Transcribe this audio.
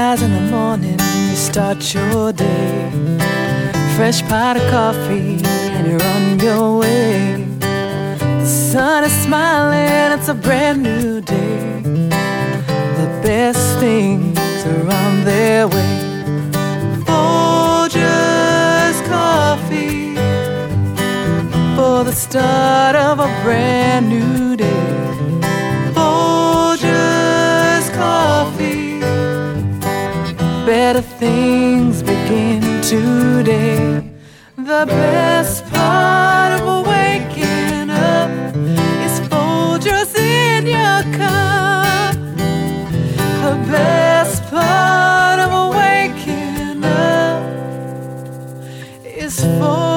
rise in the morning, you start your day. Fresh pot of coffee and you're on your way. The sun is smiling, it's a brand new day. The best things are on their way. Folgers coffee for the start of a brand new day. Folgers coffee, better things begin today. The best part of waking up is Folgers in your cup. The best part of waking up is Folgers.